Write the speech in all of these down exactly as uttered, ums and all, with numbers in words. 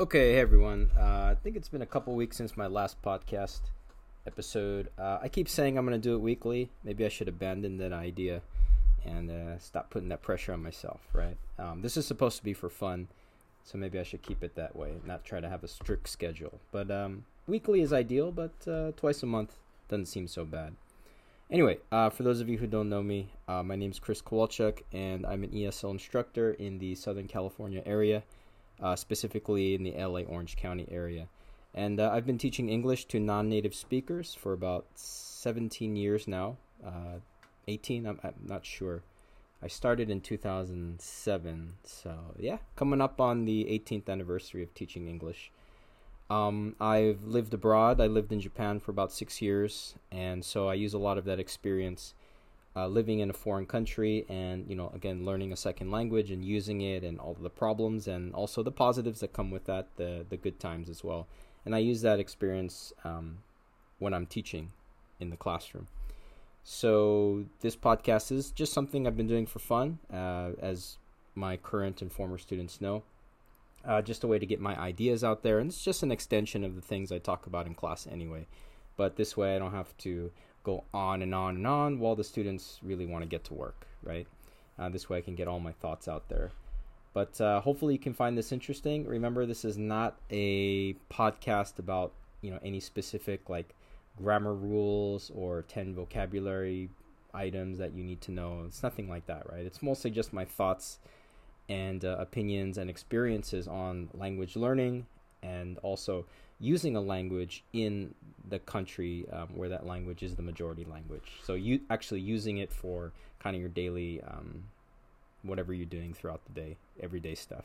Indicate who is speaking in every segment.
Speaker 1: Okay, hey everyone. Uh, I think it's been a couple weeks since my last podcast episode. Uh, I keep saying I'm going to do it weekly. Maybe I should abandon that idea and uh, stop putting that pressure on myself, right? Um, this is supposed to be for fun, so maybe I should keep it that way, not try to have a strict schedule. But um, weekly is ideal, but uh, twice a month doesn't seem so bad. Anyway, uh, for those of you who don't know me, uh, my name is Chris Kowalchuk, and I'm an E S L instructor in the Southern California area. Uh, specifically in the L A Orange County area. And uh, I've been teaching English to non-native speakers for about seventeen years now. Uh, eighteen, I'm, I'm not sure. I started in two thousand seven. So yeah, coming up on the eighteenth anniversary of teaching English. Um, I've lived abroad. I lived in Japan for about six years. And so I use a lot of that experience Uh, living in a foreign country and, you know, again, learning a second language and using it and all the problems and also the positives that come with that, the, the good times as well. And I use that experience um, when I'm teaching in the classroom. So this podcast is just something I've been doing for fun, uh, as my current and former students know. Uh, just a way to get my ideas out there. And it's just an extension of the things I talk about in class anyway. But this way I don't have to go on and on and on while the students really want to get to work, right? Uh, this way I can get all my thoughts out there. But uh, hopefully you can find this interesting. Remember, this is not a podcast about, you know, any specific like grammar rules or ten vocabulary items that you need to know. It's nothing like that, right? It's mostly just my thoughts and uh, opinions and experiences on language learning and also using a language in the country um, where that language is the majority language. So you actually using it for kind of your daily, um, whatever you're doing throughout the day, everyday stuff.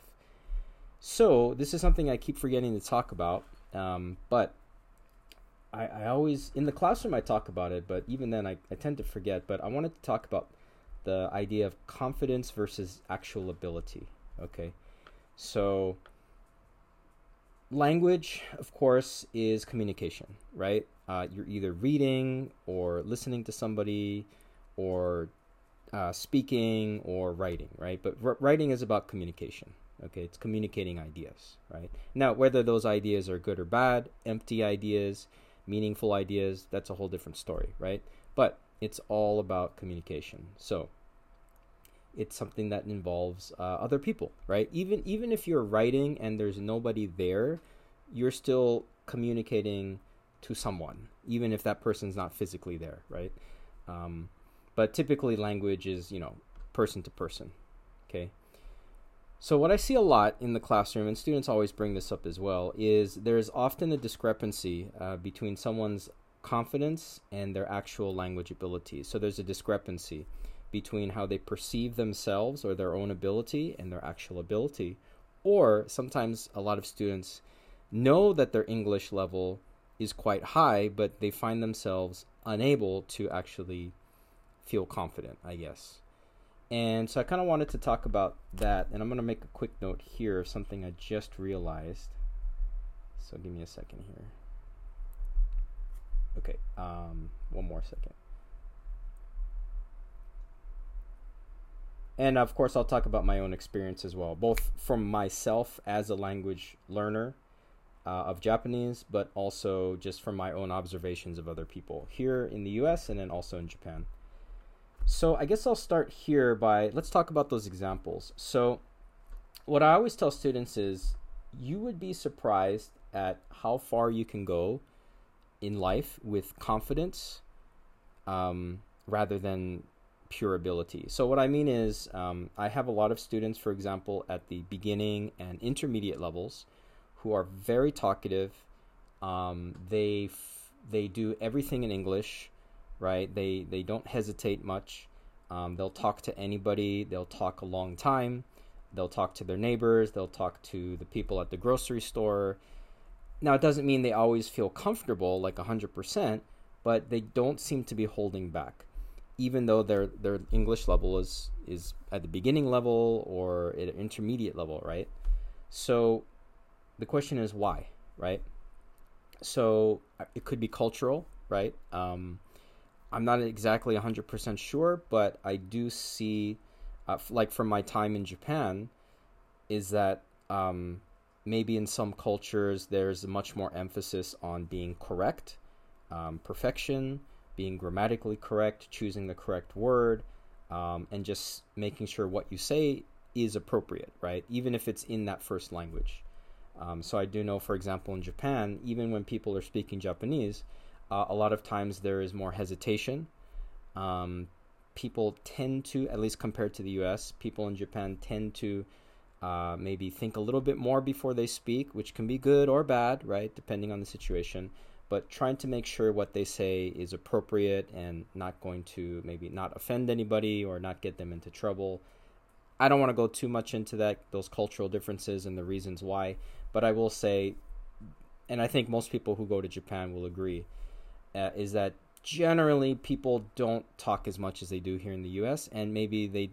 Speaker 1: So this is something I keep forgetting to talk about, um, but I, I always, in the classroom I talk about it, but even then I, I tend to forget, but I wanted to talk about the idea of confidence versus actual ability, okay? So language, of course, is communication, right? Uh, you're either reading or listening to somebody or uh, speaking or writing, right? But r- writing is about communication, okay? It's communicating ideas, right? Now, whether those ideas are good or bad, empty ideas, meaningful ideas, that's a whole different story, right? But it's all about communication. So it's something that involves uh, other people, right? Even even if you're writing and there's nobody there, you're still communicating to someone, even if that person's not physically there, right? Um, but typically language is, you know, person to person, okay? So what I see a lot in the classroom, and students always bring this up as well, is there's often a discrepancy uh, between someone's confidence and their actual language ability. So there's a discrepancy between how they perceive themselves or their own ability and their actual ability. Or sometimes a lot of students know that their English level is quite high, but they find themselves unable to actually feel confident, I guess. And so I kind of wanted to talk about that, and I'm going to make a quick note here of something I just realized. So give me a second here. Okay, um, one more second. And of course, I'll talk about my own experience as well, both from myself as a language learner uh, of Japanese, but also just from my own observations of other people here in the U S and then also in Japan. So I guess I'll start here by, let's talk about those examples. So what I always tell students is you would be surprised at how far you can go in life with confidence um, rather than pure ability. So what I mean is um, I have a lot of students, for example, at the beginning and intermediate levels who are very talkative. Um, they f- they do everything in English, right? They they don't hesitate much. Um, they'll talk to anybody. They'll talk a long time. They'll talk to their neighbors. They'll talk to the people at the grocery store. Now, it doesn't mean they always feel comfortable like one hundred percent, but they don't seem to be holding back, even though their their English level is is at the beginning level or at an intermediate level, right? So the question is why, right? So it could be cultural, right? Um, I'm not exactly one hundred percent sure, but I do see, uh, like from my time in Japan, is that um, maybe in some cultures there's much more emphasis on being correct, um, perfection, being grammatically correct, choosing the correct word, um, and just making sure what you say is appropriate, right? Even if it's in that first language. Um, so I do know, for example, in Japan, even when people are speaking Japanese, uh, a lot of times there is more hesitation. Um, people tend to, at least compared to the U S, people in Japan tend to uh, maybe think a little bit more before they speak, which can be good or bad, right, depending on the situation. But trying to make sure what they say is appropriate and not going to maybe not offend anybody or not get them into trouble. I don't want to go too much into that, those cultural differences and the reasons why, but I will say, and I think most people who go to Japan will agree, uh, is that generally people don't talk as much as they do here in the U S, and maybe they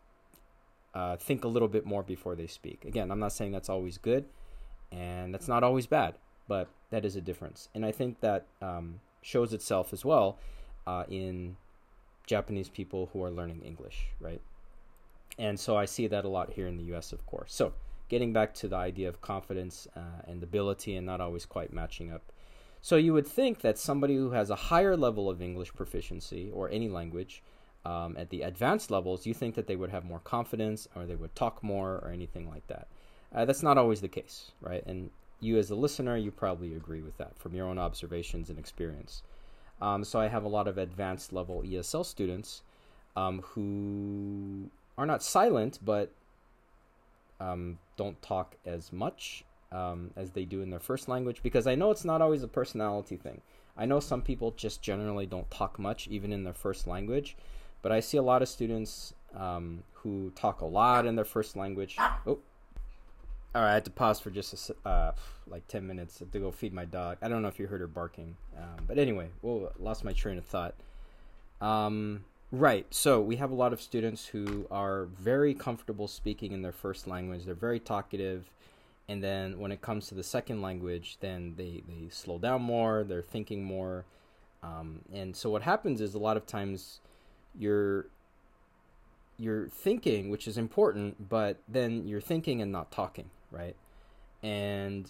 Speaker 1: uh, think a little bit more before they speak. Again, I'm not saying that's always good, and that's not always bad, but that is a difference. And I think that um, shows itself as well uh, in Japanese people who are learning English, right? And so I see that a lot here in the U S, of course. So getting back to the idea of confidence uh, and ability and not always quite matching up. So you would think that somebody who has a higher level of English proficiency or any language um, at the advanced levels, you think that they would have more confidence or they would talk more or anything like that. Uh, that's not always the case, right? And you as a listener, you probably agree with that from your own observations and experience. Um, so I have a lot of advanced level E S L students um, who are not silent, but um, don't talk as much um, as they do in their first language, because I know it's not always a personality thing. I know some people just generally don't talk much, even in their first language, but I see a lot of students um, who talk a lot in their first language. Oh, all right, I had to pause for just a, uh, like ten minutes to go feed my dog. I don't know if you heard her barking, um, but anyway, whoa, lost my train of thought. Um... Right. So we have a lot of students who are very comfortable speaking in their first language. They're very talkative. And then when it comes to the second language, then they, they slow down more. They're thinking more. Um, and so what happens is a lot of times you're, you're thinking, which is important, but then you're thinking and not talking, right? And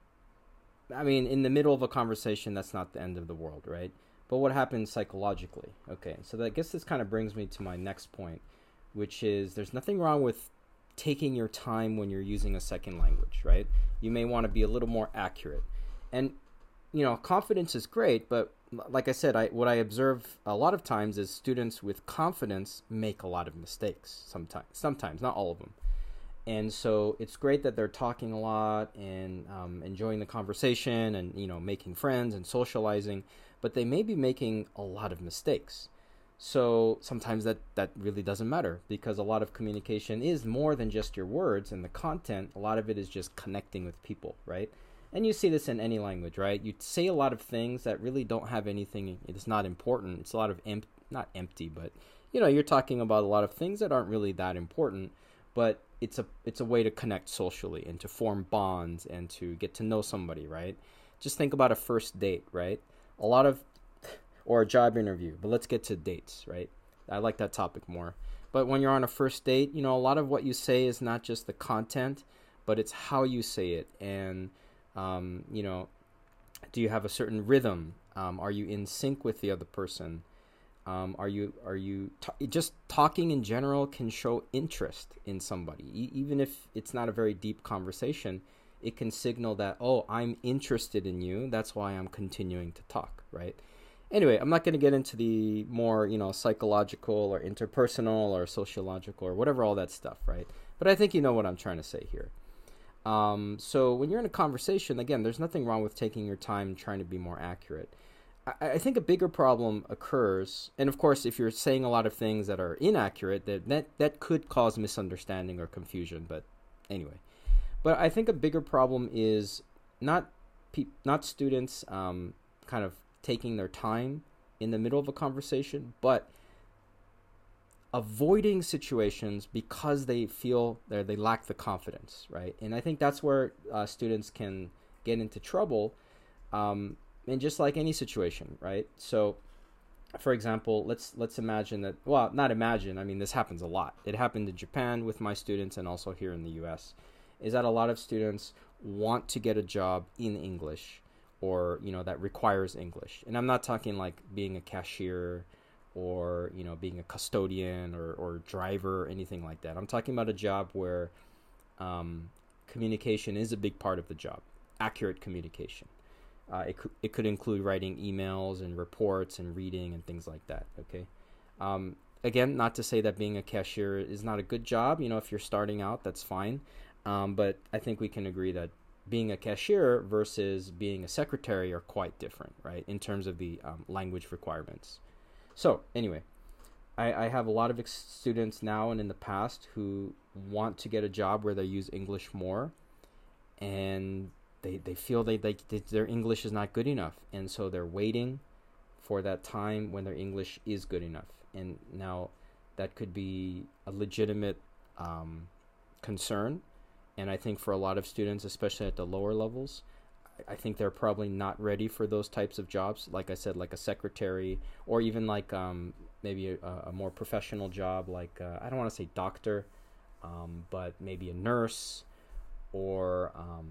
Speaker 1: I mean, in the middle of a conversation, that's not the end of the world, right? But what happens psychologically? Okay, so that, I guess this kind of brings me to my next point, which is there's nothing wrong with taking your time when you're using a second language, right? You may want to be a little more accurate. And, you know, confidence is great, but like I said, I what I observe a lot of times is students with confidence make a lot of mistakes sometimes, sometimes, not all of them. And so it's great that they're talking a lot and um, enjoying the conversation and, you know, making friends and socializing, but they may be making a lot of mistakes. So sometimes that, that really doesn't matter, because a lot of communication is more than just your words and the content. A lot of it is just connecting with people, right? And you see this in any language, right? You say a lot of things that really don't have anything. It's not important. It's a lot of, em- not empty, but, you know, you're talking about a lot of things that aren't really that important, but it's a it's a way to connect socially and to form bonds and to get to know somebody, right? Just think about a first date, right? A lot of, or a job interview, but let's get to dates, right? I like that topic more. But when you're on a first date, you know, a lot of what you say is not just the content, but it's how you say it. And, um, you know, do you have a certain rhythm? Um, are you in sync with the other person? Um, are you, are you, t- just talking in general can show interest in somebody. E- even if it's not a very deep conversation, it can signal that, oh, I'm interested in you. That's why I'm continuing to talk, right? Anyway, I'm not going to get into the more, you know, psychological or interpersonal or sociological or whatever, all that stuff, right? But I think you know what I'm trying to say here. Um, so when you're in a conversation, again, there's nothing wrong with taking your time and trying to be more accurate. I, I think a bigger problem occurs, and of course, if you're saying a lot of things that are inaccurate, that, that, that could cause misunderstanding or confusion, but anyway. But I think a bigger problem is not pe- not students um, kind of taking their time in the middle of a conversation, but avoiding situations because they feel that they lack the confidence, right? And I think that's where uh, students can get into trouble, um, and just like any situation, right? So, for example, let's let's imagine that, well, not imagine, I mean, this happens a lot. It happened in Japan with my students and also here in the U S, is that a lot of students want to get a job in English, or, you know, that requires English. And I'm not talking like being a cashier or, you know, being a custodian or, or driver or anything like that. I'm talking about a job where um, communication is a big part of the job, accurate communication. Uh, it, could, it could include writing emails and reports and reading and things like that, okay? Um, again, not to say that being a cashier is not a good job. You know, if you're starting out, that's fine. Um, but I think we can agree that being a cashier versus being a secretary are quite different, right, in terms of the um, language requirements. So anyway, I, I have a lot of ex- students now and in the past who want to get a job where they use English more, and they, they feel they, they, they their English is not good enough, and so they're waiting for that time when their English is good enough. And now that could be a legitimate um, concern. And I think for a lot of students, especially at the lower levels, I think they're probably not ready for those types of jobs. Like I said, like a secretary, or even like um, maybe a, a more professional job, like uh, I don't want to say doctor, um, but maybe a nurse, or um,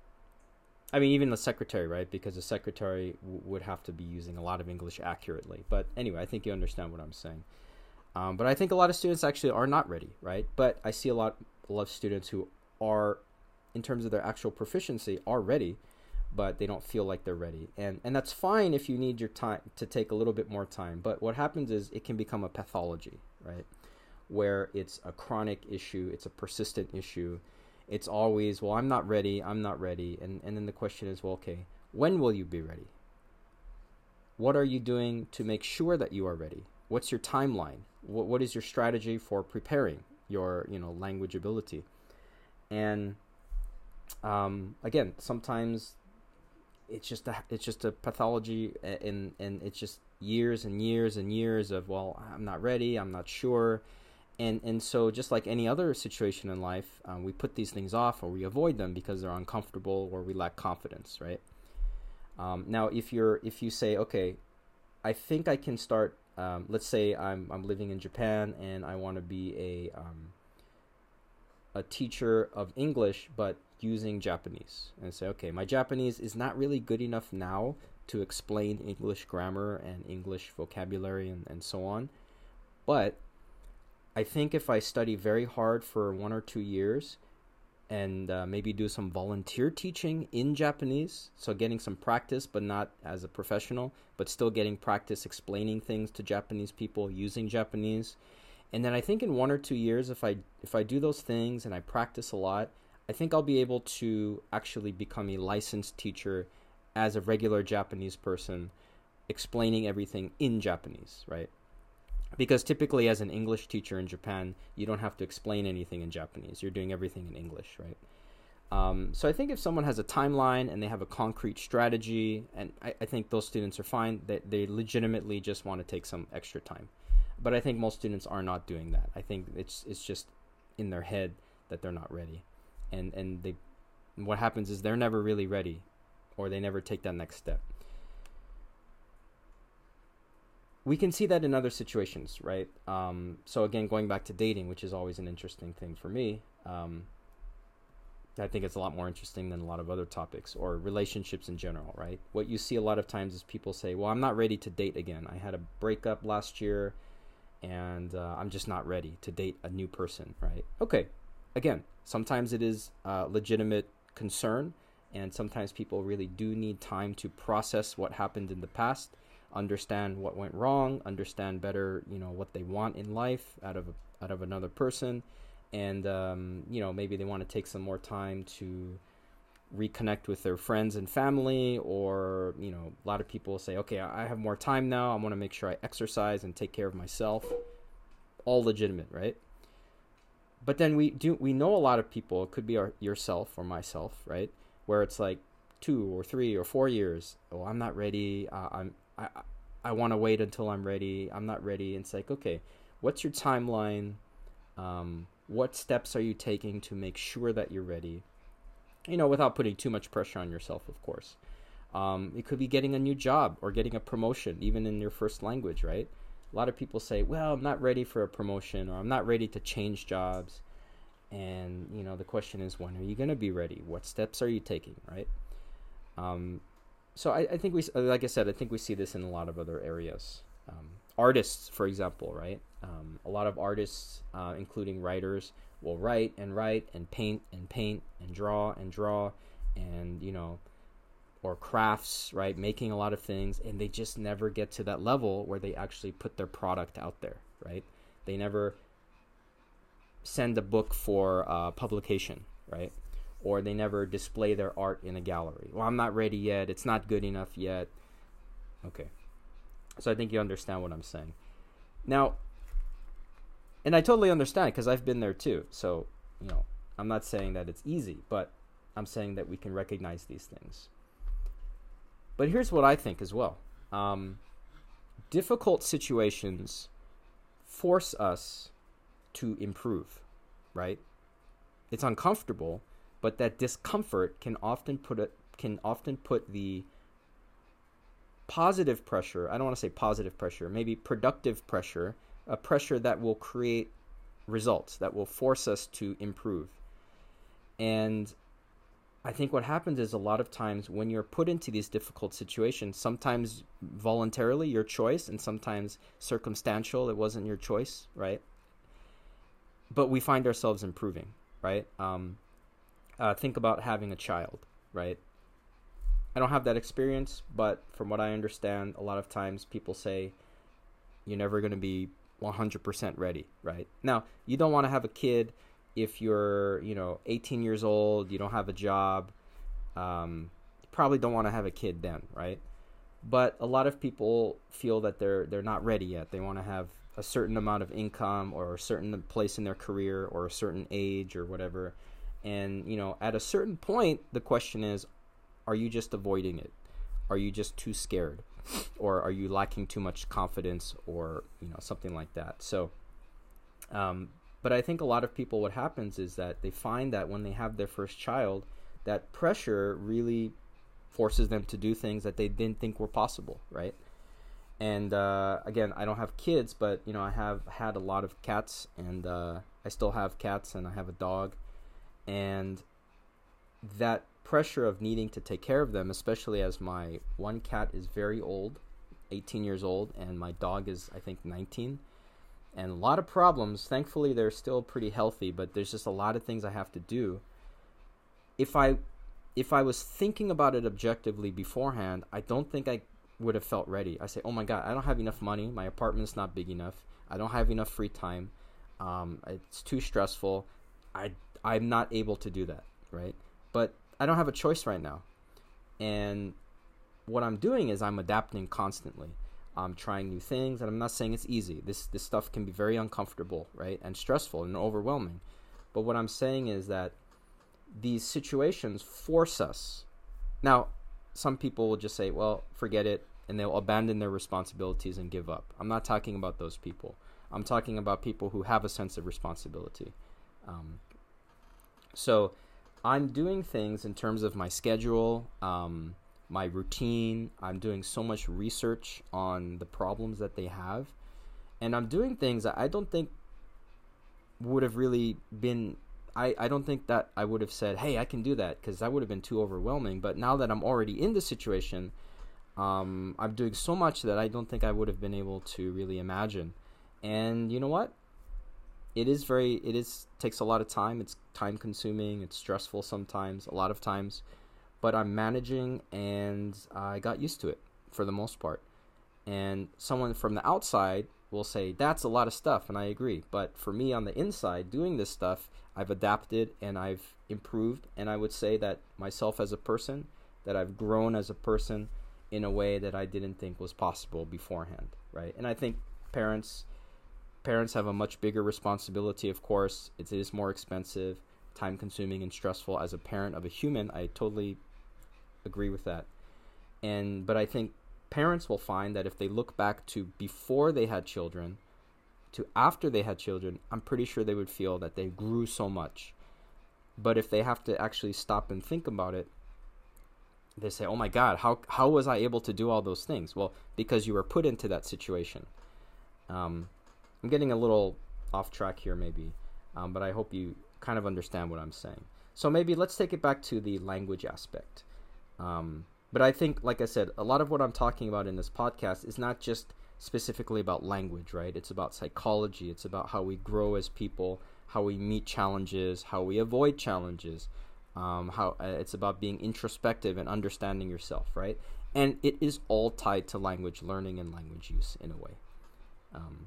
Speaker 1: I mean even the secretary, right? Because a secretary w- would have to be using a lot of English accurately. But anyway, I think you understand what I'm saying. Um, but I think a lot of students actually are not ready, right? But I see a lot, a lot of students who are, in terms of their actual proficiency, are ready, but they don't feel like they're ready. And and that's fine if you need your time to take a little bit more time. But what happens is it can become a pathology, right? Where it's a chronic issue, it's a persistent issue. It's always, well, I'm not ready, I'm not ready. And, and then the question is, well, okay, when will you be ready? What are you doing to make sure that you are ready? What's your timeline? What what is your strategy for preparing your, you know, language ability? And um, again, sometimes it's just a it's just a pathology, and and it's just years and years and years of, well, I'm not ready, I'm not sure, and and so just like any other situation in life, um, we put these things off, or we avoid them because they're uncomfortable, or we lack confidence, right? Um, now, if you're if you say, okay, I think I can start. Um, let's say I'm I'm living in Japan and I want to be a um, a teacher of English, but using Japanese, and say, okay, my Japanese is not really good enough now to explain English grammar and English vocabulary and, and so on. But I think if I study very hard for one or two years and uh, maybe do some volunteer teaching in Japanese, so getting some practice, but not as a professional, but still getting practice explaining things to Japanese people using Japanese. And then I think in one or two years, if I if I do those things and I practice a lot, I think I'll be able to actually become a licensed teacher as a regular Japanese person, explaining everything in Japanese, right? Because typically as an English teacher in Japan, you don't have to explain anything in Japanese. You're doing everything in English, right? Um, so I think if someone has a timeline and they have a concrete strategy, and I, I think those students are fine, they, they legitimately just want to take some extra time. But I think most students are not doing that. I think it's it's just in their head that they're not ready. And and they, what happens is they're never really ready, or they never take that next step. We can see that in other situations, right? Um, so again, going back to dating, which is always an interesting thing for me, um, I think it's a lot more interesting than a lot of other topics, or relationships in general, right? What you see a lot of times is people say, well, I'm not ready to date again. I had a breakup last year, and uh, I'm just not ready to date a new person, right? Okay, again, sometimes it is a legitimate concern, and sometimes people really do need time to process what happened in the past, understand what went wrong, understand better, you know, what they want in life out of a, out of another person, and um, you know, maybe they want to take some more time to reconnect with their friends and family, or, you know, a lot of people say, okay, I have more time now, I want to make sure I exercise and take care of myself. All legitimate, right? But then we do we know a lot of people, it could be our, yourself or myself, right, where it's like two or three or four years, oh, I'm not ready, uh, I'm I I want to wait until I'm ready, I'm not ready. And it's like, okay, what's your timeline? Um, what steps are you taking to make sure that you're ready? You know, without putting too much pressure on yourself, of course. Um, it could be getting a new job or getting a promotion, even in your first language, right? A lot of people say, well, I'm not ready for a promotion, or I'm not ready to change jobs. And, you know, the question is, when are you going to be ready? What steps are you taking, right? Um, so I, I think we, like I said, I think we see this in a lot of other areas. Um, artists, for example, right? Um, a lot of artists, uh, including writers, will write and write and paint and paint and draw and draw and, you know, or crafts, right? Making a lot of things, and they just never get to that level where they actually put their product out there, right? They never send a book for uh, publication, right? Or they never display their art in a gallery. Well, I'm not ready yet. It's not good enough yet. Okay. So I think you understand what I'm saying. Now, and I totally understand because I've been there too. So, you know, I'm not saying that it's easy, but I'm saying that we can recognize these things. But here's what I think as well. Um, difficult situations force us to improve, right? It's uncomfortable, but that discomfort can often put it can often put the positive pressure, I don't want to say positive pressure, maybe productive pressure, a pressure that will create results, that will force us to improve. And I think what happens is a lot of times when you're put into these difficult situations, sometimes voluntarily, your choice, and sometimes circumstantial, it wasn't your choice, right? But we find ourselves improving, right? Um, uh, think about having a child, right? I don't have that experience, but from what I understand, a lot of times people say you're never going to be one hundred percent ready, right? Now, you don't want to have a kid if you're, you know, eighteen years old, you don't have a job, um, you probably don't want to have a kid then, right? But a lot of people feel that they're they're not ready yet. They want to have a certain amount of income or a certain place in their career or a certain age or whatever. And, you know, at a certain point, the question is, are you just avoiding it? Are you just too scared? Or are you lacking too much confidence or, you know, something like that? So, um, but I think a lot of people, what happens is that they find that when they have their first child, that pressure really forces them to do things that they didn't think were possible, right? And uh, again, I don't have kids, but, you know, I have had a lot of cats, and uh, I still have cats, and I have a dog. And that pressure of needing to take care of them, especially as my one cat is very old, eighteen years old, and my dog is, I think, nineteen. And a lot of problems. Thankfully, they're still pretty healthy, but there's just a lot of things I have to do. If I, if I was thinking about it objectively beforehand, I don't think I would have felt ready. I say, oh my God, I don't have enough money. My apartment's not big enough. I don't have enough free time. Um, it's too stressful. I, I'm not able to do that, right? But I don't have a choice right now. And what I'm doing is I'm adapting constantly. I'm trying new things, and I'm not saying it's easy. This this stuff can be very uncomfortable, right? And stressful and overwhelming. But what I'm saying is that these situations force us. Now, some people will just say, well, forget it, and they'll abandon their responsibilities and give up. I'm not talking about those people. I'm talking about people who have a sense of responsibility. Um, so I'm doing things in terms of my schedule, um, my routine. I'm doing so much research on the problems that they have. And I'm doing things that I don't think would have really been... I, I don't think that I would have said, hey, I can do that, because that would have been too overwhelming. But now that I'm already in the situation, um, I'm doing so much that I don't think I would have been able to really imagine. And you know what? It is very, it is, takes a lot of time. It's time consuming. It's stressful sometimes, a lot of times. But I'm managing, and I got used to it for the most part. And someone from the outside will say, that's a lot of stuff, and I agree. But for me on the inside, doing this stuff, I've adapted and I've improved. And I would say that myself as a person, that I've grown as a person in a way that I didn't think was possible beforehand, right? And I think parents... Parents have a much bigger responsibility, of course. It is more expensive, time-consuming, and stressful. As a parent of a human, I totally agree with that. And but I think parents will find that if they look back to before they had children, to after they had children, I'm pretty sure they would feel that they grew so much. But if they have to actually stop and think about it, they say, oh my God, how how was I able to do all those things? Well, because you were put into that situation. Um... I'm getting a little off track here maybe, um, but I hope you kind of understand what I'm saying. So maybe let's take it back to the language aspect. Um, but I think, like I said, a lot of what I'm talking about in this podcast is not just specifically about language, right? It's about psychology. It's about how we grow as people, how we meet challenges, how we avoid challenges. Um, how uh, it's about being introspective and understanding yourself, right? And it is all tied to language learning and language use in a way. Um,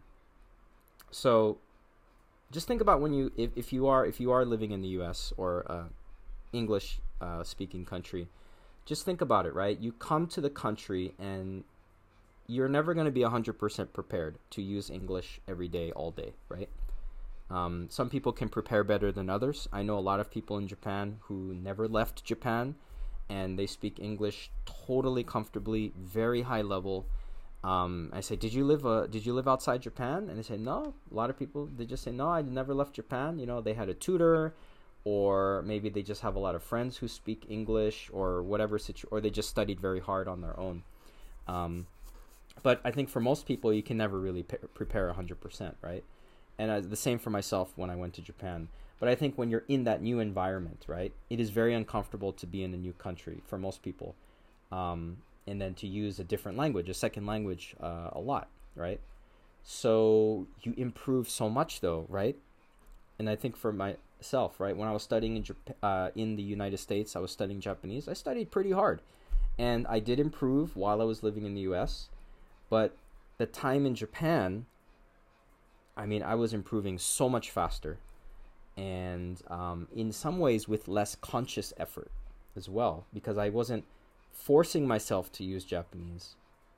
Speaker 1: so just think about when you, if, if you are if you are living in the U S or uh, English uh, speaking country, just think about it, right? You come to the country and you're never going to be one hundred percent prepared to use English every day, all day, right? Um, some people can prepare better than others. I know a lot of people in Japan who never left Japan, and they speak English totally comfortably, very high level. Um, I say, did you live uh, did you live outside Japan? And they say, no. A lot of people, they just say, no, I never left Japan. You know, they had a tutor, or maybe they just have a lot of friends who speak English, or whatever situ- or they just studied very hard on their own. Um, but I think for most people, you can never really pe- prepare one hundred percent, right? And uh, the same for myself when I went to Japan. But I think when you're in that new environment, right, it is very uncomfortable to be in a new country for most people. Um, and then to use a different language, a second language, uh, a lot, right? So you improve so much, though, right? And I think for myself, right, when I was studying in Jap- uh, in the United States, I was studying Japanese. I studied pretty hard. And I did improve while I was living in the U S. But the time in Japan, I mean, I was improving so much faster, and um, in some ways with less conscious effort as well, because I wasn't forcing myself to use Japanese.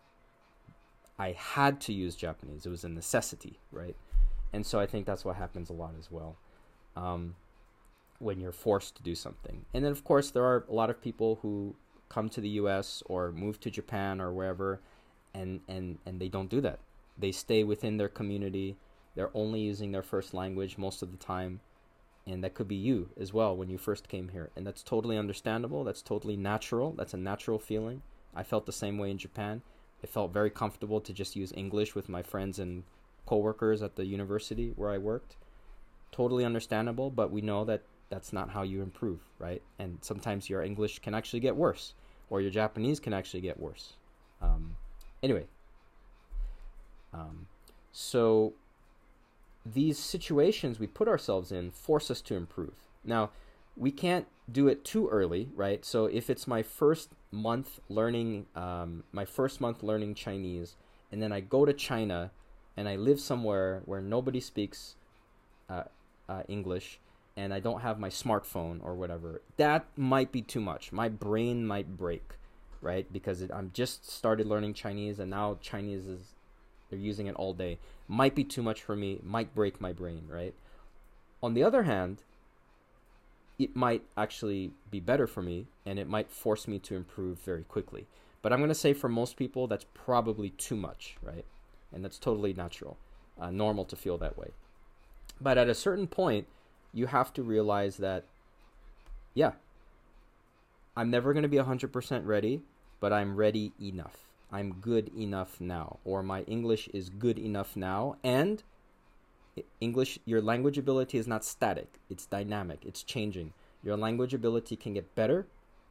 Speaker 1: I had to use Japanese. It was a necessity, right? And so I think that's what happens a lot as well, um, when you're forced to do something. And then, of course, there are a lot of people who come to the U S or move to Japan or wherever, and, and, and they don't do that. They stay within their community. They're only using their first language most of the time. And that could be you as well when you first came here. And that's totally understandable. That's totally natural. That's a natural feeling. I felt the same way in Japan. It felt very comfortable to just use English with my friends and coworkers at the university where I worked. Totally understandable, but we know that that's not how you improve, right? And sometimes your English can actually get worse, or your Japanese can actually get worse. Um, anyway, um, so these situations we put ourselves in force us to improve. Now, we can't do it too early, right? So if it's my first month learning, um, my first month learning Chinese, and then I go to China and I live somewhere where nobody speaks uh, uh, English, and I don't have my smartphone or whatever, that might be too much. My brain might break, right? Because it, I'm just started learning Chinese, and now Chinese is, they're using it all day. Might be too much for me, might break my brain, right? On the other hand, it might actually be better for me, and it might force me to improve very quickly. But I'm going to say for most people, that's probably too much, right? And that's totally natural, uh, normal to feel that way. But at a certain point, you have to realize that, yeah, I'm never going to be one hundred percent ready, but I'm ready enough. I'm good enough now, or my English is good enough now. And English, your language ability is not static. It's dynamic. It's changing. Your language ability can get better,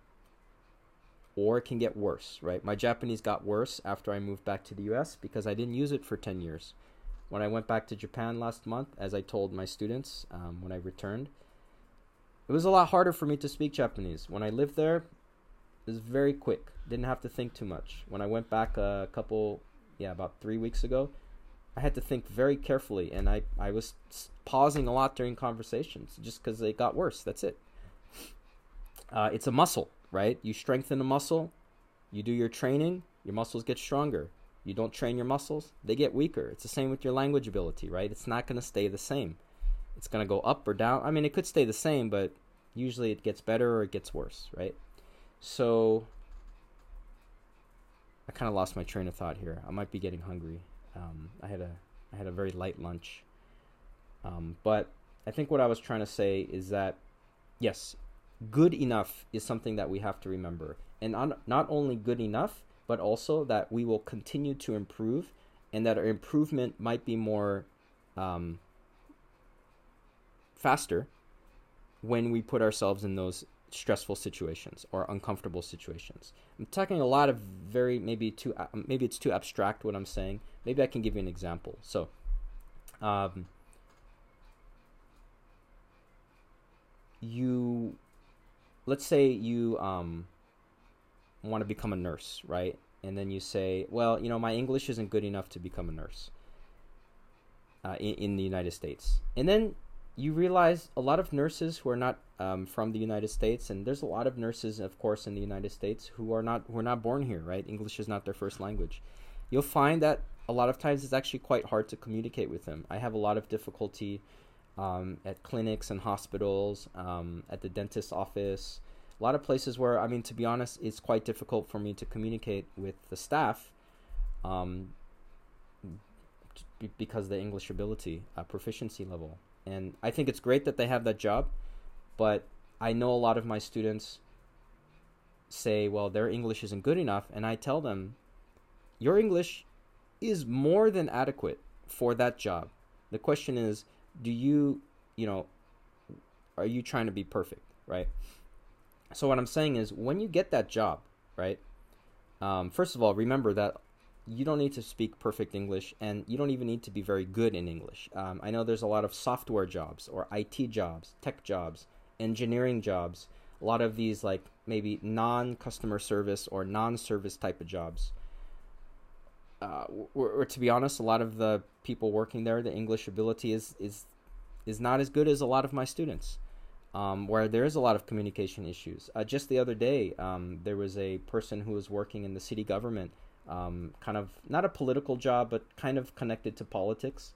Speaker 1: or it can get worse, right? My Japanese got worse after I moved back to the U S because I didn't use it for ten years. When I went back to Japan last month, as I told my students um, when I returned, it was a lot harder for me to speak Japanese. When I lived there, it was very quick. Didn't have to think too much. When I went back a couple, yeah, about three weeks ago, I had to think very carefully, and I, I was pausing a lot during conversations just because it got worse. That's it. Uh, it's a muscle, right? You strengthen a muscle, you do your training, your muscles get stronger. You don't train your muscles, they get weaker. It's the same with your language ability, right? It's not going to stay the same. It's going to go up or down. I mean, it could stay the same, but usually it gets better or it gets worse, right? So I kind of lost my train of thought here. I might be getting hungry. Um, I had a I had a very light lunch. Um, but I think what I was trying to say is that, yes, good enough is something that we have to remember. And on, not only good enough, but also that we will continue to improve, and that our improvement might be more um, faster when we put ourselves in those stressful situations or uncomfortable situations. I'm talking a lot of very maybe too maybe it's too abstract what I'm saying. Maybe I can give you an example. So, um, you, let's say you um, want to become a nurse, right? And then you say, well, you know, my English isn't good enough to become a nurse uh, in, in the United States. And then you realize a lot of nurses who are not um, from the United States, and there's a lot of nurses, of course, in the United States who are not who are not born here, right? English is not their first language. You'll find that a lot of times it's actually quite hard to communicate with them. I have a lot of difficulty um, at clinics and hospitals, um, at the dentist's office, a lot of places where, I mean, to be honest, it's quite difficult for me to communicate with the staff um, b- because of the English ability, uh, proficiency level. And I think it's great that they have that job, but I know a lot of my students say, well, their English isn't good enough, and I tell them, your English is more than adequate for that job. The question is, do you, you know, are you trying to be perfect, right? So what I'm saying is, when you get that job, right, um, first of all, remember that you don't need to speak perfect English, and you don't even need to be very good in English. Um, I know there's a lot of software jobs or I T jobs, tech jobs, engineering jobs, a lot of these like maybe non-customer service or non-service type of jobs. Uh, or, or to be honest, a lot of the people working there, the English ability is is is not as good as a lot of my students, um, where there is a lot of communication issues. Uh, just the other day, um, there was a person who was working in the city government, um, kind of not a political job, but kind of connected to politics.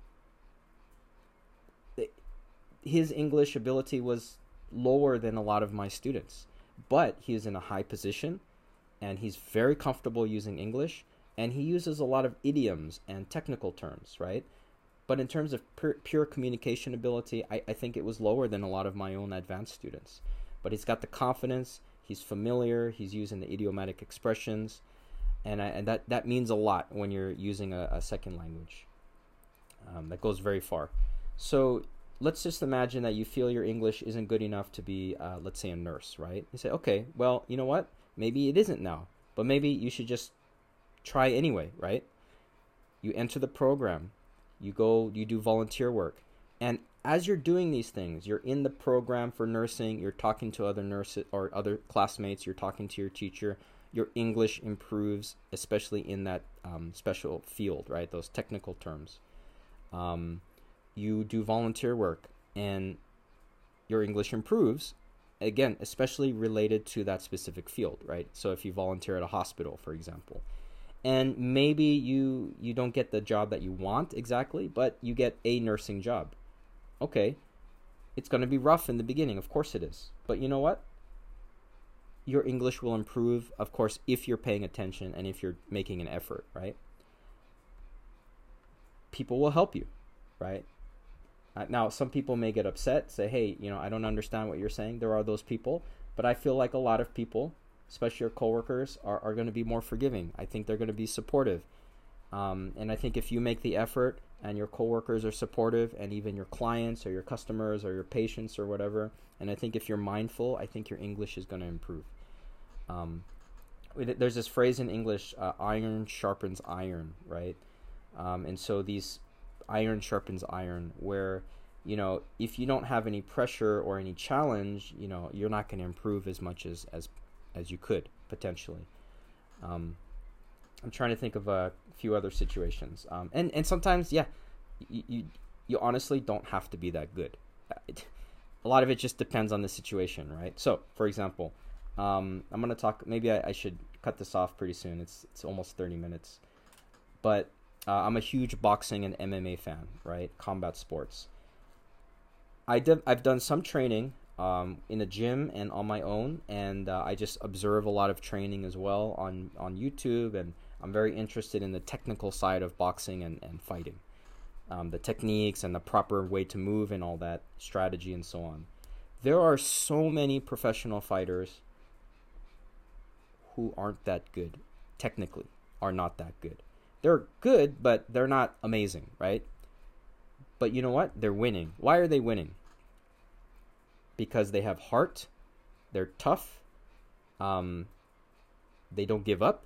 Speaker 1: His English ability was lower than a lot of my students, but he is in a high position, and he's very comfortable using English. And he uses a lot of idioms and technical terms, right? But in terms of pure, pure communication ability, I, I think it was lower than a lot of my own advanced students. But he's got the confidence, he's familiar, he's using the idiomatic expressions, and, I, and that, that means a lot when you're using a, a second language. Um, that goes very far. So let's just imagine that you feel your English isn't good enough to be, uh, let's say, a nurse, right? You say, okay, well, you know what? Maybe it isn't now, but maybe you should just try anyway, right? You enter the program, you go, you do volunteer work, and as you're doing these things, you're in the program for nursing, you're talking to other nurses or other classmates, you're talking to your teacher, your English improves, especially in that um, special field, right? Those technical terms. Um, you do volunteer work, and your English improves, again, especially related to that specific field, right? So if you volunteer at a hospital, for example, and maybe you you don't get the job that you want exactly, but you get a nursing job. Okay, it's going to be rough in the beginning, of course it is. But you know what? Your English will improve, of course, if you're paying attention and if you're making an effort, right? People will help you, right? Uh, now, some people may get upset, say, hey, you know, I don't understand what you're saying. There are those people, but I feel like a lot of people, especially your coworkers, are, are going to be more forgiving. I think they're going to be supportive. Um, and I think if you make the effort and your coworkers are supportive, and even your clients or your customers or your patients or whatever, and I think if you're mindful, I think your English is going to improve. Um, there's this phrase in English, uh, iron sharpens iron, right? Um, and so these iron sharpens iron, where, you know, if you don't have any pressure or any challenge, you know, you're not going to improve as much as, as as you could potentially. Um, I'm trying to think of a few other situations, um, and and sometimes, yeah, you, you you honestly don't have to be that good. A lot of it just depends on the situation, right? So, for example, um, I'm gonna talk. Maybe I, I should cut this off pretty soon. It's it's almost thirty minutes, but uh, I'm a huge boxing and M M A fan, right? Combat sports. I did. I've done some training Um, in a gym and on my own, and uh, I just observe a lot of training as well on, on YouTube, and I'm very interested in the technical side of boxing and, and fighting, um, the techniques and the proper way to move and all that, strategy and so on. There are so many professional fighters who aren't that good, technically, are not that good. They're good, but they're not amazing, right? But you know what? They're winning. Why are they winning? because they have heart, they're tough, um, they don't give up,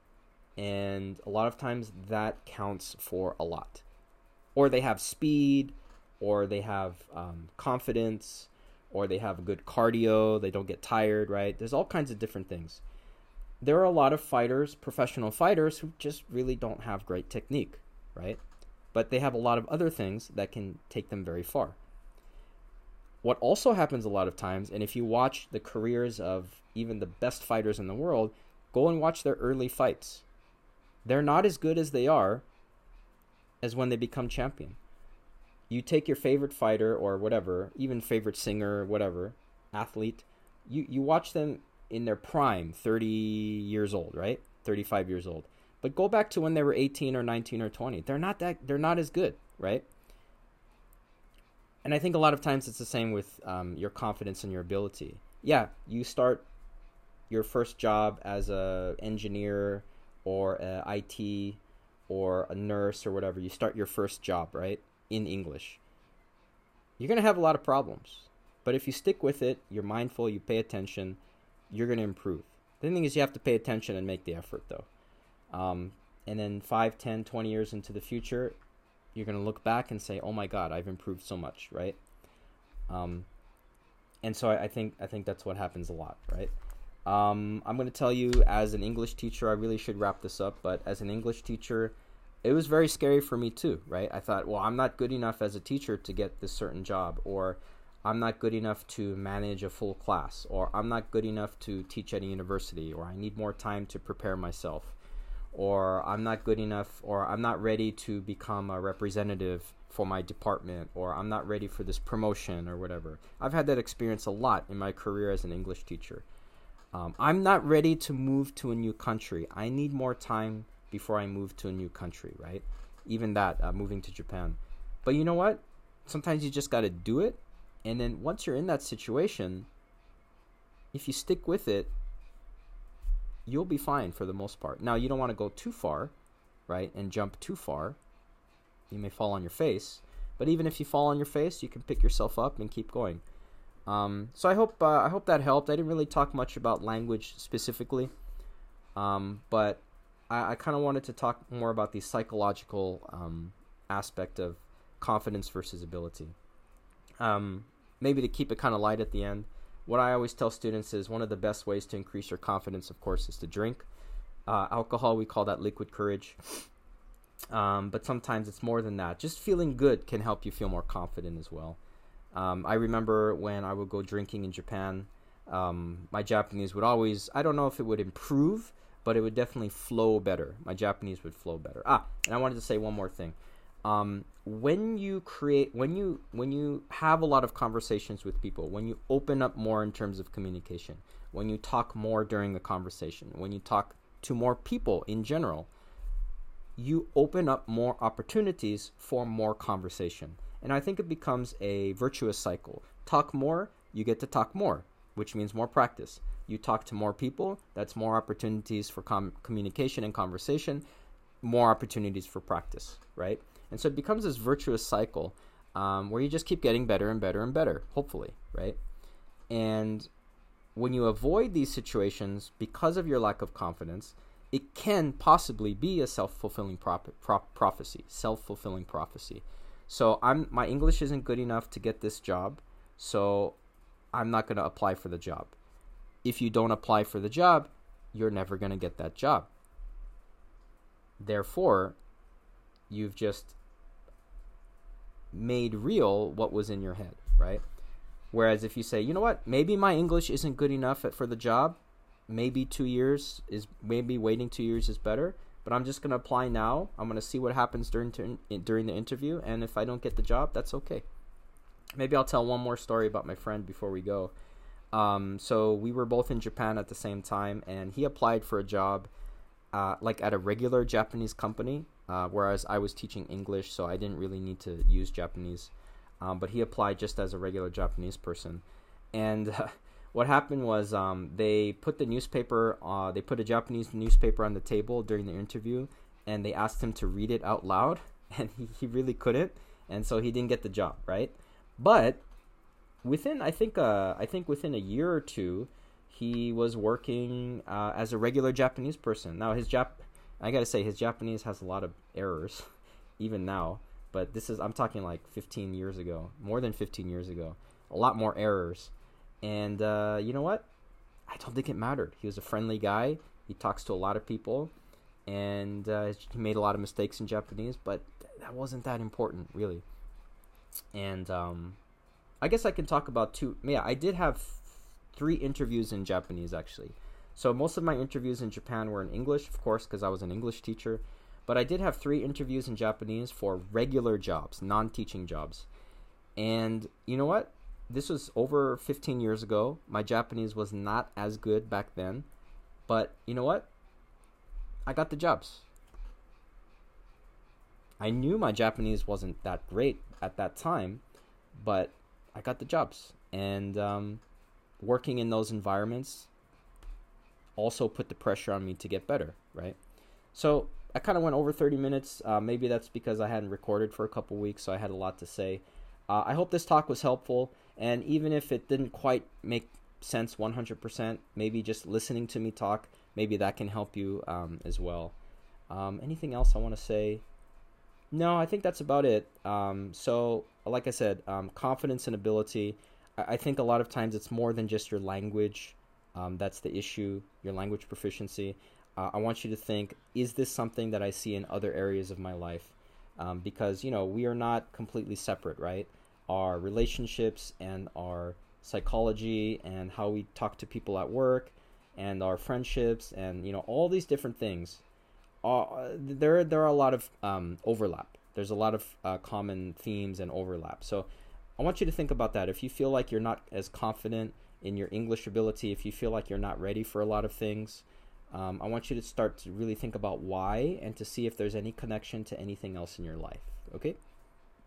Speaker 1: and a lot of times that counts for a lot. Or they have speed, or they have um, confidence, or they have a good cardio, they don't get tired, right? There's all kinds of different things. There are a lot of fighters, professional fighters, who just really don't have great technique, right? But they have a lot of other things that can take them very far. What also happens a lot of times, and if you watch the careers of even the best fighters in the world, go and watch their early fights. They're not as good as they are as when they become champion. You take your favorite fighter or whatever, even favorite singer, whatever, athlete, you, you watch them in their prime, thirty years old, right? thirty-five years old. But go back to when they were eighteen or nineteen or twenty. They're not that, they're not as good, right? And I think a lot of times it's the same with um, your confidence and your ability. Yeah, you start your first job as a engineer or a I T or a nurse or whatever. You start your first job, right, in English. You're going to have a lot of problems. But if you stick with it, you're mindful, you pay attention, you're going to improve. The thing is you have to pay attention and make the effort, though. Um, and then five, ten, twenty years into the future, you're going to look back and say, oh my God, I've improved so much, right? Um, and so I, I think I think that's what happens a lot, right? Um, I'm going to tell you, as an English teacher, I really should wrap this up, but as an English teacher, it was very scary for me too, right? I thought, well, I'm not good enough as a teacher to get this certain job, or I'm not good enough to manage a full class, or I'm not good enough to teach at a university, or I need more time to prepare myself, or I'm not good enough, or I'm not ready to become a representative for my department, or I'm not ready for this promotion or whatever. I've had that experience a lot in my career as an English teacher. Um, I'm not ready to move to a new country. I need more time before I move to a new country, right? Even that, uh, moving to Japan. But you know what? Sometimes you just got to do it. And then once you're in that situation, if you stick with it, you'll be fine for the most part. Now, you don't want to go too far, right, and jump too far. You may fall on your face. But even if you fall on your face, you can pick yourself up and keep going. Um, so I hope uh, I hope that helped. I didn't really talk much about language specifically, um, but I, I kind of wanted to talk more about the psychological um, aspect of confidence versus ability. Um, maybe to keep it kind of light at the end, what I always tell students is one of the best ways to increase your confidence, of course, is to drink. Uh, alcohol, we call that liquid courage. Um, but sometimes it's more than that. Just feeling good can help you feel more confident as well. Um, I remember when I would go drinking in Japan, um, my Japanese would always, I don't know if it would improve, but it would definitely flow better. My Japanese would flow better. Ah, and I wanted to say one more thing. Um, when you create, when you, when you have a lot of conversations with people, when you open up more in terms of communication, when you talk more during the conversation, when you talk to more people in general, you open up more opportunities for more conversation. And I think it becomes a virtuous cycle. Talk more, you get to talk more, which means more practice. You talk to more people, that's more opportunities for com- communication and conversation, more opportunities for practice, right? And so it becomes this virtuous cycle um, where you just keep getting better and better and better, hopefully, right? And when you avoid these situations because of your lack of confidence, it can possibly be a self-fulfilling prop- prop- prophecy, self-fulfilling prophecy. So I'm my English isn't good enough to get this job, so I'm not going to apply for the job. If you don't apply for the job, you're never going to get that job. Therefore, you've just made real what was in your head, right? Whereas if you say, you know what, maybe my English isn't good enough for the job, maybe two years is, maybe waiting two years is better, but I'm just going to apply now. I'm going to see what happens during to, during the interview, and if I don't get the job, that's okay. Maybe I'll tell one more story about my friend before we go. Um, so we were both in Japan at the same time, and he applied for a job uh, like at a regular Japanese company, uh, whereas I was teaching English, so I didn't really need to use Japanese. Um, but he applied just as a regular Japanese person. And uh, what happened was um, they put the newspaper, uh, they put a Japanese newspaper on the table during the interview, and they asked him to read it out loud, and he, he really couldn't, and so he didn't get the job, right? But within I think uh I think within a year or two, he was working uh, as a regular Japanese person. Now his Jap, I gotta say his Japanese has a lot of errors, even now. But this is I'm talking like fifteen years ago, more than fifteen years ago, a lot more errors. And uh, you know what? I don't think it mattered. He was a friendly guy. He talks to a lot of people, and uh, he made a lot of mistakes in Japanese, but that wasn't that important, really. And um, I guess I can talk about two. Yeah, I did have three interviews in Japanese, actually. So most of my interviews in Japan were in English, of course, because I was an English teacher. But I did have three interviews in Japanese for regular jobs, non-teaching jobs. And you know what? This was over fifteen years ago. My Japanese was not as good back then. But you know what? I got the jobs. I knew my Japanese wasn't that great at that time, but I got the jobs. And um, working in those environments also put the pressure on me to get better, right? So I kind of went over thirty minutes. Uh, maybe that's because I hadn't recorded for a couple weeks, so I had a lot to say. Uh, I hope this talk was helpful, and even if it didn't quite make sense one hundred percent, maybe just listening to me talk, maybe that can help you um, as well. Um, anything else I want to say? No, I think that's about it. Um, so, like I said, um, confidence and ability. I, I think a lot of times it's more than just your language. Um, that's the issue, your language proficiency. Uh, I want you to think, is this something that I see in other areas of my life? Um, because, you know, we are not completely separate, right? Our relationships and our psychology and how we talk to people at work and our friendships and, you know, all these different things. Uh, there, there are a lot of um, overlap. There's a lot of uh, common themes and overlap. So I want you to think about that. If you feel like you're not as confident in your English ability, if you feel like you're not ready for a lot of things, Um, I want you to start to really think about why and to see if there's any connection to anything else in your life. Okay?